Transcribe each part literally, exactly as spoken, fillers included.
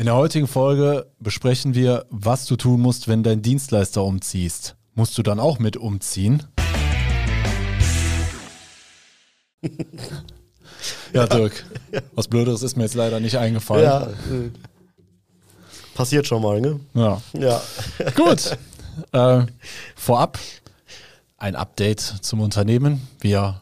In der heutigen Folge besprechen wir, was du tun musst, wenn dein Dienstleister umziehst. Musst du dann auch mit umziehen? Ja, Dirk, was Blöderes ist mir jetzt leider nicht eingefallen. Ja, äh, passiert schon mal, ne? Ja. Ja. Gut. Äh, vorab ein Update zum Unternehmen. Wir,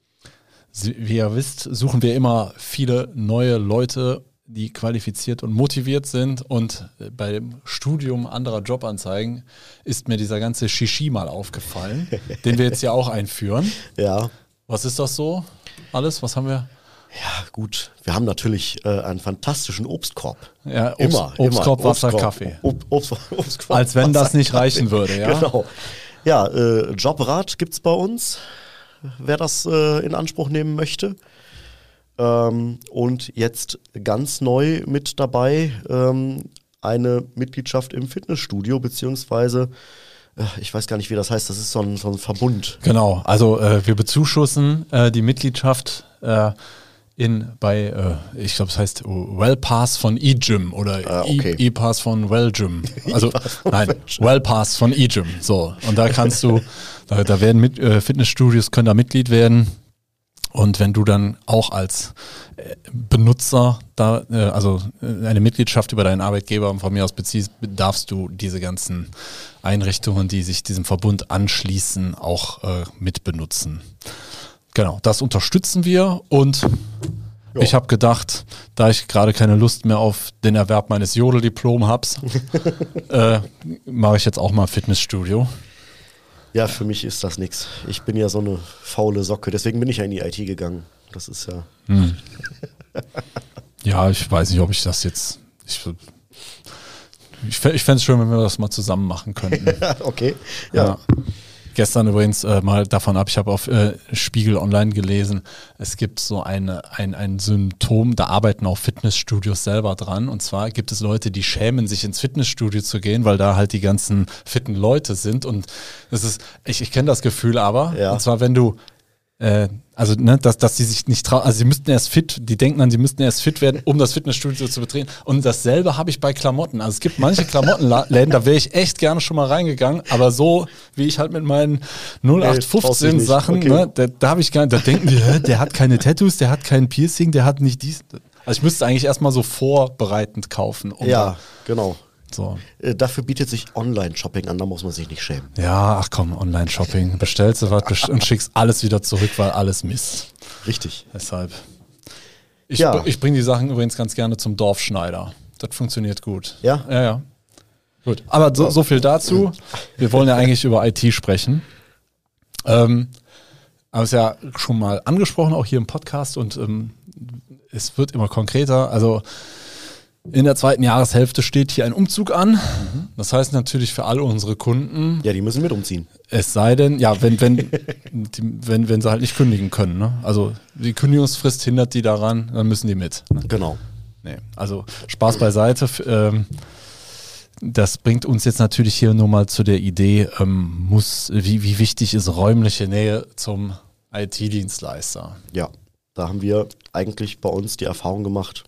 wie ihr wisst, suchen wir immer viele neue Leute, die qualifiziert und motiviert sind. Und beim Studium anderer Jobanzeigen ist mir dieser ganze Shishi mal aufgefallen, den wir jetzt ja auch einführen. Ja. Was ist das so? Alles? Was haben wir? Ja, gut. Wir haben natürlich äh, einen fantastischen Obstkorb. Ja, Obst, immer. Obstkorb, immer. Wasser, Obstkorb, Kaffee. Ob, Obst, Obstkorb, Als wenn Wasser, das nicht Kaffee. reichen würde, ja? Genau. Ja, äh, Jobrat gibt es bei uns, wer das äh, in Anspruch nehmen möchte. Ähm, und jetzt ganz neu mit dabei ähm, eine Mitgliedschaft im Fitnessstudio, beziehungsweise ich weiß gar nicht, wie das heißt, das ist so ein, so ein Verbund. Genau, also äh, wir bezuschussen äh, die Mitgliedschaft äh, in bei, äh, ich glaube es heißt Wellpass von eGym oder ah, okay. ePass von WellGym. Also nein, Wellpass von eGym. So, und da kannst du, da, da werden mit, äh, Fitnessstudios können da Mitglied werden. Und wenn du dann auch als äh, Benutzer da, äh, also äh, eine Mitgliedschaft über deinen Arbeitgeber von mir aus beziehst, darfst du diese ganzen Einrichtungen, die sich diesem Verbund anschließen, auch äh, mitbenutzen. Genau, das unterstützen wir und jo. Ich habe gedacht, da ich gerade keine Lust mehr auf den Erwerb meines Jodel-Diplom habe, äh, mache ich jetzt auch mal Fitnessstudio. Ja, für mich ist das nichts. Ich bin ja so eine faule Socke, deswegen bin ich ja in die I T gegangen. Das ist ja... Hm. Ja, ich weiß nicht, ob ich das jetzt... Ich, ich, ich fände es schön, wenn wir das mal zusammen machen könnten. Okay, ja. ja. Gestern übrigens äh, mal davon ab, ich habe auf äh, Spiegel Online gelesen, es gibt so eine, ein, ein Symptom, da arbeiten auch Fitnessstudios selber dran. Und zwar gibt es Leute, die schämen sich ins Fitnessstudio zu gehen, weil da halt die ganzen fitten Leute sind. Und das ist, ich, ich kenne das Gefühl aber, ja. Und zwar wenn du, äh, also ne, dass, dass sie sich nicht trauen, also sie müssten erst fit, die denken dann, sie müssten erst fit werden, um das Fitnessstudio zu betreten. Und dasselbe habe ich bei Klamotten. Also es gibt manche Klamottenläden, da wäre ich echt gerne schon mal reingegangen, aber so wie ich halt mit meinen null acht fünfzehn nee, Sachen, okay. ne, da, da habe ich gar nicht, da denken die, hä, der hat keine Tattoos, der hat kein Piercing, der hat nicht dies. Also ich müsste eigentlich erstmal so vorbereitend kaufen. Um ja, da, genau. So. Äh, dafür bietet sich Online-Shopping an, da muss man sich nicht schämen. Ja, ach komm, Online-Shopping. Bestellst du was best- und schickst alles wieder zurück, weil alles Mist. Richtig. Deshalb. Ich, ja. br- ich bringe die Sachen übrigens ganz gerne zum Dorfschneider. Das funktioniert gut. Ja? Ja, ja. Gut. Aber so, so viel dazu. Wir wollen ja eigentlich über I T sprechen. Ähm, aber es ist ja schon mal angesprochen, auch hier im Podcast, und ähm, es wird immer konkreter. Also in der zweiten Jahreshälfte steht hier ein Umzug an. Mhm. Das heißt natürlich für alle unsere Kunden. Ja, die müssen mit umziehen. Es sei denn, ja, wenn, wenn, die, wenn, wenn sie halt nicht kündigen können. Ne? Also die Kündigungsfrist hindert die daran, dann müssen die mit. Ne? Genau. Nee, also Spaß beiseite. Ähm, das bringt uns jetzt natürlich hier nur mal zu der Idee, ähm, muss, wie, wie wichtig ist räumliche Nähe zum I T-Dienstleister? Ja, da haben wir eigentlich bei uns die Erfahrung gemacht,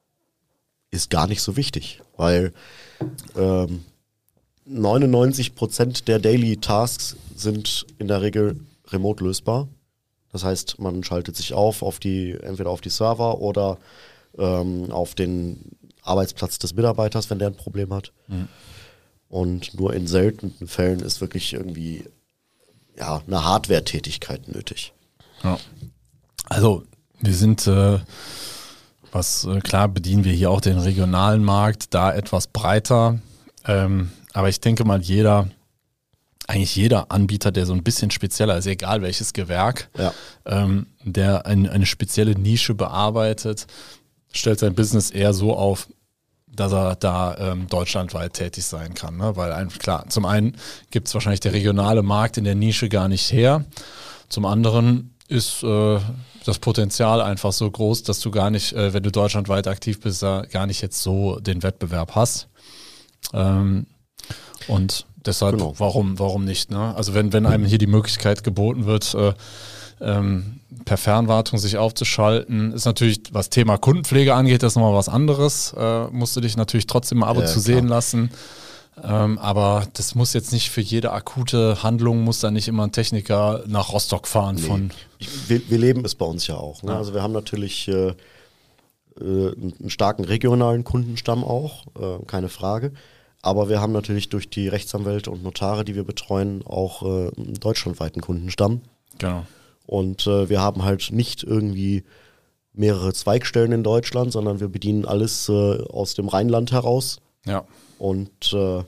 ist gar nicht so wichtig, weil ähm, neunundneunzig Prozent der Daily Tasks sind in der Regel remote lösbar. Das heißt, man schaltet sich auf, auf die, entweder auf die Server oder ähm, auf den Arbeitsplatz des Mitarbeiters, wenn der ein Problem hat. Mhm. Und nur in seltenen Fällen ist wirklich irgendwie ja, eine Hardware-Tätigkeit nötig. Ja. Also wir sind äh, Was äh, klar bedienen wir hier auch den regionalen Markt, da etwas breiter. Ähm, aber ich denke mal, jeder, eigentlich jeder Anbieter, der so ein bisschen spezieller ist, egal welches Gewerk, ja. ähm, der ein, eine spezielle Nische bearbeitet, stellt sein Business eher so auf, dass er da ähm, deutschlandweit tätig sein kann. Ne? Weil ein, klar, zum einen gibt es wahrscheinlich der regionale Markt in der Nische gar nicht her. Zum anderen ist äh, das Potenzial einfach so groß, dass du gar nicht, äh, wenn du deutschlandweit aktiv bist, da gar nicht jetzt so den Wettbewerb hast. Ähm, und deshalb, genau. warum, warum nicht? Ne? Also wenn, wenn einem hier die Möglichkeit geboten wird, äh, ähm, per Fernwartung sich aufzuschalten. Ist natürlich, was Thema Kundenpflege angeht, das ist nochmal was anderes. Äh, musst du dich natürlich trotzdem ab und Ja, zu klar. sehen lassen. Ähm, aber das muss jetzt nicht für jede akute Handlung, muss da nicht immer ein Techniker nach Rostock fahren. Nee. Von Ich, wir, wir leben es bei uns ja auch. Ne? Ja. Also wir haben natürlich äh, äh, einen starken regionalen Kundenstamm auch, äh, keine Frage. Aber wir haben natürlich durch die Rechtsanwälte und Notare, die wir betreuen, auch äh, einen deutschlandweiten Kundenstamm. Genau. Und äh, wir haben halt nicht irgendwie mehrere Zweigstellen in Deutschland, sondern wir bedienen alles äh, aus dem Rheinland heraus. Ja. Und äh,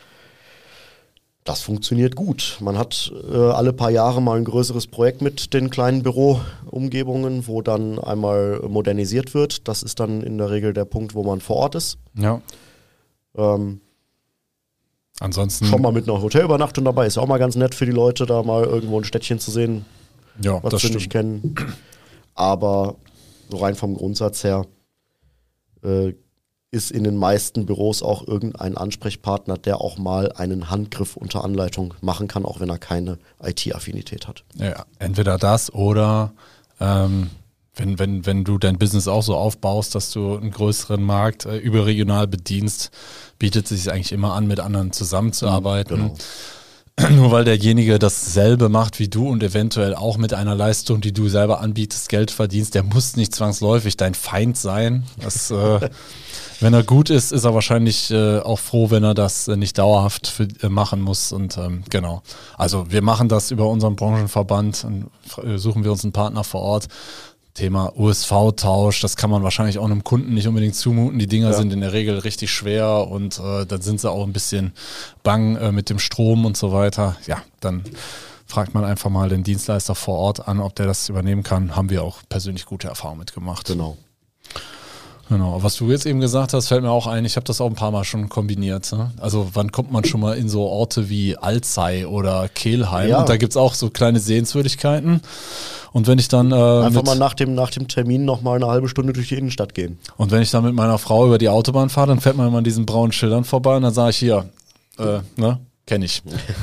das funktioniert gut. Man hat äh, alle paar Jahre mal ein größeres Projekt mit den kleinen Büroumgebungen, wo dann einmal modernisiert wird. Das ist dann in der Regel der Punkt, wo man vor Ort ist. Ja. Ähm, Ansonsten. schon mal mit einer Hotelübernachtung dabei. Ist ja auch mal ganz nett für die Leute, da mal irgendwo ein Städtchen zu sehen, Ja, was das sie stimmt. nicht kennen. Aber so rein vom Grundsatz her äh, ist in den meisten Büros auch irgendein Ansprechpartner, der auch mal einen Handgriff unter Anleitung machen kann, auch wenn er keine I T-Affinität hat. Ja, entweder das oder ähm, wenn, wenn, wenn du dein Business auch so aufbaust, dass du einen größeren Markt äh, überregional bedienst, bietet es sich eigentlich immer an, mit anderen zusammenzuarbeiten. Genau. Nur weil derjenige dasselbe macht wie du und eventuell auch mit einer Leistung, die du selber anbietest, Geld verdienst, der muss nicht zwangsläufig dein Feind sein. Das, äh, wenn er gut ist, ist er wahrscheinlich äh, auch froh, wenn er das äh, nicht dauerhaft für, äh, machen muss. Und ähm, genau. Also wir machen das über unseren Branchenverband und äh, suchen wir uns einen Partner vor Ort. Thema U S V-Tausch, das kann man wahrscheinlich auch einem Kunden nicht unbedingt zumuten. Die Dinger Ja. sind in der Regel richtig schwer und äh, dann sind sie auch ein bisschen bang äh, mit dem Strom und so weiter. Ja, dann fragt man einfach mal den Dienstleister vor Ort an, ob der das übernehmen kann. Haben wir auch persönlich gute Erfahrungen mitgemacht. Genau. Genau. Was du jetzt eben gesagt hast, fällt mir auch ein, ich habe das auch ein paar Mal schon kombiniert. Ne? Also wann kommt man schon mal in so Orte wie Alzey oder Kelheim? Ja. Und da gibt es auch so kleine Sehenswürdigkeiten. Und wenn ich dann äh, Einfach mit, mal nach dem, nach dem Termin noch mal eine halbe Stunde durch die Innenstadt gehen. und wenn ich dann mit meiner Frau über die Autobahn fahre, dann fährt man immer an diesen braunen Schildern vorbei und dann sage ich hier, äh, ne, kenne ich.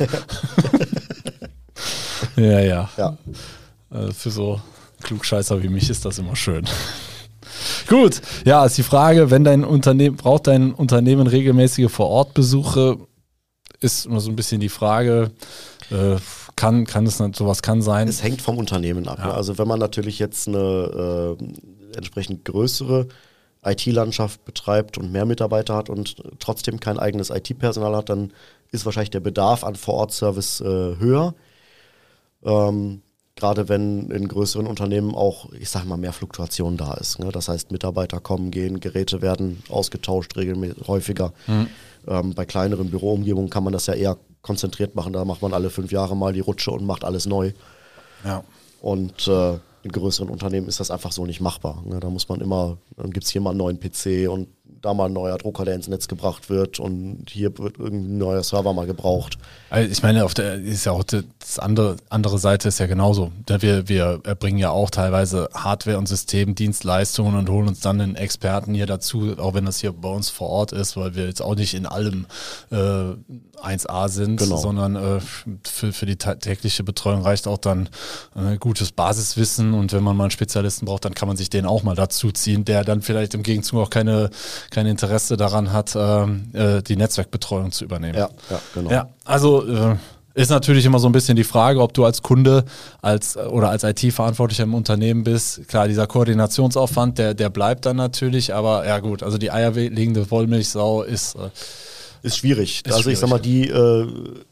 ja, ja. Ja. Äh, für so Klugscheißer wie mich ist das immer schön. Gut, ja, ist die Frage, wenn dein Unternehmen, braucht dein Unternehmen regelmäßige Vorortbesuche, ist immer so ein bisschen die Frage, äh, kann, kann es, sowas kann sein. Es hängt vom Unternehmen ab. Ja. Ne? Also wenn man natürlich jetzt eine äh, entsprechend größere I T-Landschaft betreibt und mehr Mitarbeiter hat und trotzdem kein eigenes I T-Personal hat, dann ist wahrscheinlich der Bedarf an Vor-Ort-Service äh, höher. Ähm, Gerade wenn in größeren Unternehmen auch, ich sag mal, mehr Fluktuation da ist. Ne? Das heißt, Mitarbeiter kommen, gehen, Geräte werden ausgetauscht, regelmäßig häufiger. Mhm. Ähm, bei kleineren Büroumgebungen kann man das ja eher konzentriert machen. Da macht man alle fünf Jahre mal die Rutsche und macht alles neu. Ja. Und äh, in größeren Unternehmen ist das einfach so nicht machbar. Ne? Da muss man immer, dann gibt es hier mal einen neuen P C und da mal ein neuer Drucker, der ins Netz gebracht wird und hier wird irgendein neuer Server mal gebraucht. Also ich meine, auf der ist ja auch das andere, andere Seite ist ja genauso. Da Wir, wir erbringen ja auch teilweise Hardware- und Systemdienstleistungen und holen uns dann einen Experten hier dazu, auch wenn das hier bei uns vor Ort ist, weil wir jetzt auch nicht in allem äh, eins A sind, Genau. sondern äh, für, für die ta- tägliche Betreuung reicht auch dann äh, gutes Basiswissen und wenn man mal einen Spezialisten braucht, dann kann man sich den auch mal dazu ziehen, der dann vielleicht im Gegenzug auch keine, kein Interesse daran hat, ähm, äh, die Netzwerkbetreuung zu übernehmen. Ja, ja, genau. Ja, also äh, ist natürlich immer so ein bisschen die Frage, ob du als Kunde als oder als I T-Verantwortlicher im Unternehmen bist. Klar, dieser Koordinationsaufwand, der, der bleibt dann natürlich, aber ja gut, also die eierlegende Wollmilchsau ist äh, Ist schwierig. Ist also ich sag mal, schwierig, die äh,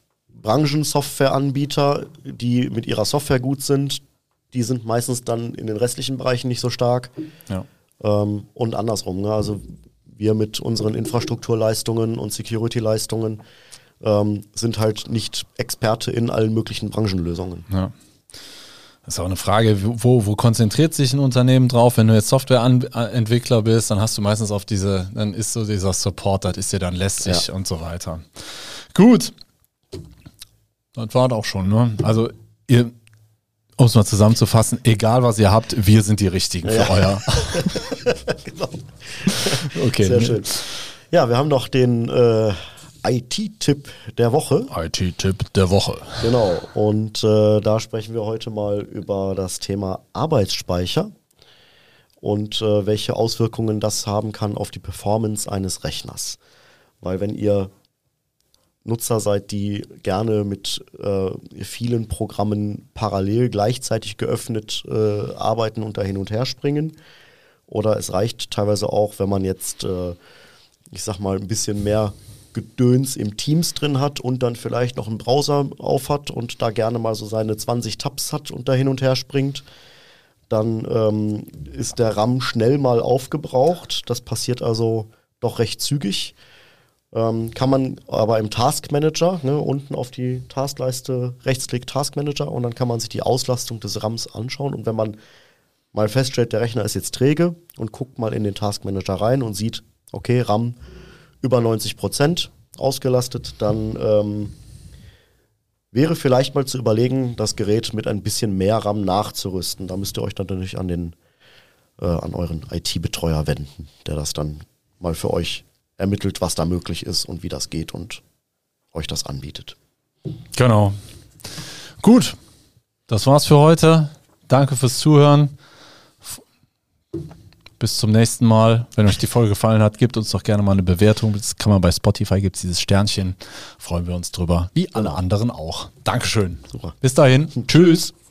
Branchensoftwareanbieter, die mit ihrer Software gut sind, die sind meistens dann in den restlichen Bereichen nicht so stark. ja. Ähm, und andersrum. Ne? Also wir mit unseren Infrastrukturleistungen und Security-Leistungen ähm, sind halt nicht Experte in allen möglichen Branchenlösungen. Ja. Das ist auch eine Frage, wo, wo konzentriert sich ein Unternehmen drauf? Wenn du jetzt Softwareentwickler bist, dann hast du meistens auf diese, dann ist so dieser Support, das ist dir dann lästig Ja. und so weiter. Gut. Das war auch schon, ne? Also ihr, um es mal zusammenzufassen, egal was ihr habt, wir sind die Richtigen für Ja. euer. Genau. Okay. Sehr schön. Ja, wir haben noch den äh, I T-Tipp der Woche. I T-Tipp der Woche. Genau, und äh, da sprechen wir heute mal über das Thema Arbeitsspeicher und äh, welche Auswirkungen das haben kann auf die Performance eines Rechners. Weil wenn ihr Nutzer seid, die gerne mit äh, vielen Programmen parallel gleichzeitig geöffnet äh, arbeiten und da hin und her springen, oder es reicht teilweise auch, wenn man jetzt, äh, ich sag mal, ein bisschen mehr Gedöns im Teams drin hat und dann vielleicht noch einen Browser auf hat und da gerne mal so seine zwanzig Tabs hat und da hin und her springt, dann ähm, ist der RAM schnell mal aufgebraucht. Das passiert also doch recht zügig. Ähm, kann man aber im Task Manager, ne, unten auf die Taskleiste Rechtsklick Task Manager und dann kann man sich die Auslastung des RAMs anschauen. Und wenn man mal feststellt, der Rechner ist jetzt träge und guckt mal in den Task Manager rein und sieht, okay, RAM über neunzig Prozent ausgelastet, dann ähm, wäre vielleicht mal zu überlegen, das Gerät mit ein bisschen mehr RAM nachzurüsten. Da müsst ihr euch dann natürlich an, den, äh, an euren I T-Betreuer wenden, der das dann mal für euch ermittelt, was da möglich ist und wie das geht und euch das anbietet. Genau. Gut, das war's für heute. Danke fürs Zuhören. Bis zum nächsten Mal. Wenn euch die Folge gefallen hat, gebt uns doch gerne mal eine Bewertung. Das kann man bei Spotify, gibt es dieses Sternchen. Freuen wir uns drüber. Wie alle anderen auch. Dankeschön. Super. Bis dahin. Tschüss.